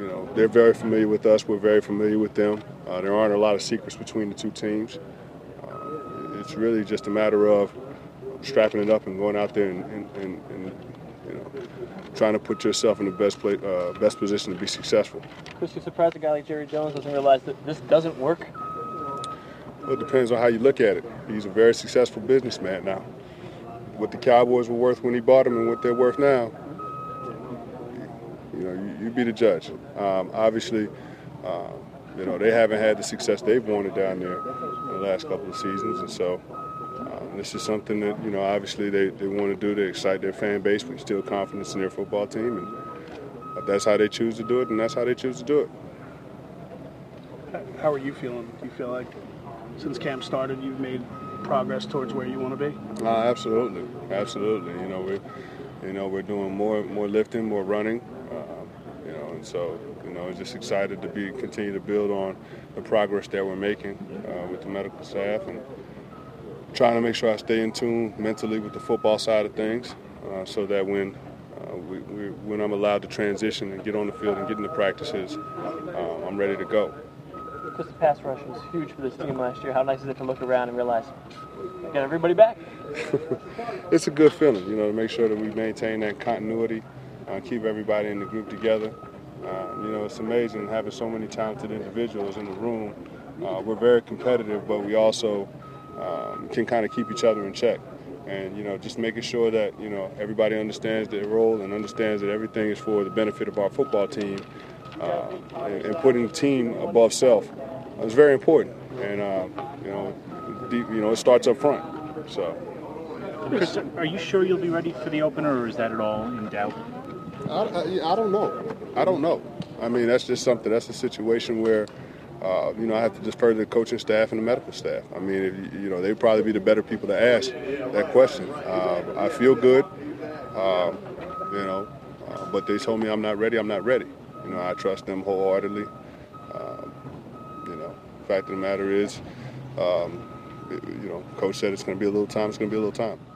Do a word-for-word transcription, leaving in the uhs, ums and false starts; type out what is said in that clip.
you know, they're very familiar with us. We're very familiar with them. Uh, there aren't a lot of secrets between the two teams. Uh, it's really just a matter of strapping it up and going out there and, and, and, and you know, trying to put yourself in the best play, uh, best position to be successful. Chris, you surprised a guy like Jerry Jones doesn't realize that this doesn't work? Well, it depends on how you look at it. He's a very successful businessman now. What the Cowboys were worth when he bought them and what they're worth now, you know, you, you be the judge. Um, obviously, uh, you know, they haven't had the success they've wanted down there in the last couple of seasons, and so uh, this is something that, you know, obviously they, they want to do to excite their fan base, but instill confidence in their football team, and that's how they choose to do it, and that's how they choose to do it. How are you feeling? Do you feel like since camp started you've made progress towards where you want to be? Uh, absolutely, absolutely. You know, we're, you know, we're doing more, more lifting, more running. Uh, you know, and so, you know, just excited to be continue to build on the progress that we're making uh, with the medical staff, and trying to make sure I stay in tune mentally with the football side of things, uh, so that when uh, we, we, when I'm allowed to transition and get on the field and get into practices, uh, I'm ready to go. Because the pass rush was huge for this team last year. How nice is it to look around and realize we got everybody back? It's a good feeling, you know, to make sure that we maintain that continuity, uh, keep everybody in the group together. Uh, you know, it's amazing having so many talented individuals in the room. Uh, we're very competitive, but we also um, can kind of keep each other in check. And, you know, just making sure that, you know, everybody understands their role and understands that everything is for the benefit of our football team. Uh, and, and putting the team above self is very important, and uh, you know, deep, you know, it starts up front. So, Chris, are you sure you'll be ready for the opener, or is that at all in doubt? I, I, I don't know. I don't know. I mean, that's just something. That's a situation where, uh, you know, I have to defer to the coaching staff and the medical staff. I mean, if, you know, they'd probably be the better people to ask that question. Uh, I feel good, uh, you know, uh, but they told me I'm not ready. I'm not ready. You know, I trust them wholeheartedly. Um, you know, the fact of the matter is, um, it, you know, coach said it's going to be a little time. It's going to be a little time.